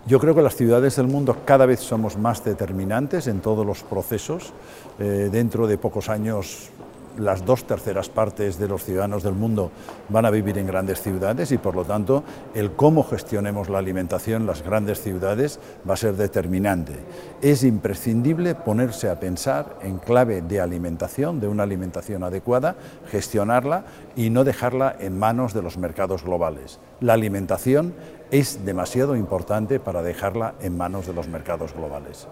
Yo creo que las ciudades del mundo cada vez somos más determinantes en todos los procesos. Dentro de pocos años las 2/3 partes de los ciudadanos del mundo van a vivir en grandes ciudades y por lo tanto el cómo gestionemos la alimentación en las grandes ciudades va a ser determinante. Es imprescindible ponerse a pensar en clave de alimentación, de una alimentación adecuada, gestionarla y no dejarla en manos de los mercados globales. La alimentación es demasiado importante para dejarla en manos de los mercados globales.